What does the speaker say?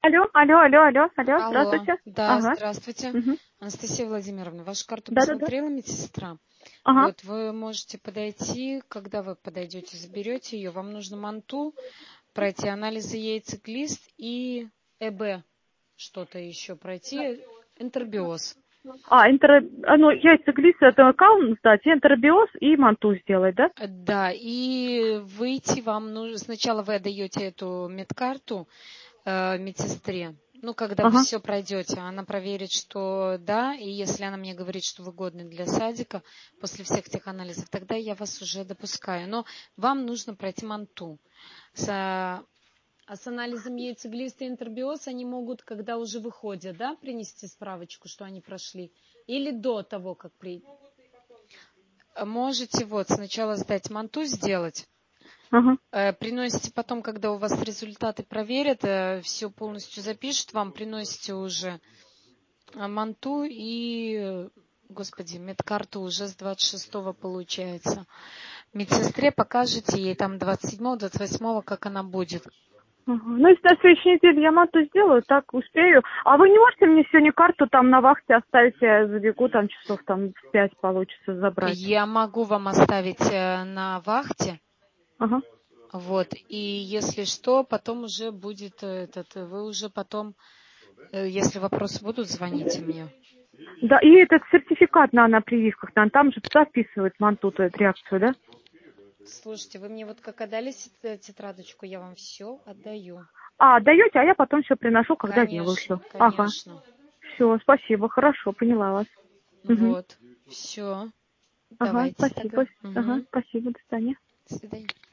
Алло, Алло, здравствуйте. да, Ага. здравствуйте. Мгм. Анастасия Владимировна, вашу карту Да-да-да. посмотрела медсестра? Ага. Вот, вы можете подойти, когда вы подойдете, заберете ее, вам нужно манту, пройти анализы яйцеклист и ЭБ, что-то еще пройти, энтеробиоз. Яйцеглист это аккаунт сдать, энтеробиоз и манту сделать, да? Да, и выйти вам нужно, сначала вы отдаете эту медкарту медсестре. Ну, когда вы Ага. все пройдете, она проверит, что да, и если она мне говорит, что вы годны для садика после всех этих анализов, тогда я вас уже допускаю. Но вам нужно пройти манту. С анализом яйцеглиста и энтеробиоз они могут, когда уже выходят, да, принести справочку, что они прошли? Или до того, как можете вот сначала сдать манту, сделать. Ага. Приносите потом, когда у вас результаты проверят, все полностью запишут, вам приносите уже манту и, господи, медкарту уже с 26-го получается. Медсестре покажете ей там 27-го, 28-го, как она будет. Ага. Ну, если на следующей неделе я манту сделаю, так успею. А вы не можете мне сегодня карту там на вахте оставить, я забегу, там часов там в 5 получится забрать? Я могу вам оставить на вахте. Ага. Вот, и если что, потом уже будет вы уже потом, если вопросы будут, звоните мне. Да, и этот сертификат на прививках, там же записывают манту, эту реакцию, да? Слушайте, вы мне вот как отдали тетрадочку, я вам все отдаю. Даете, а я потом все приношу, когда делаю все. Конечно, Ага. конечно. Все, спасибо, хорошо, поняла вас. Угу. Вот, все. Ага, Давайте тогда. спасибо. Ага, Угу. спасибо, до свидания. До свидания.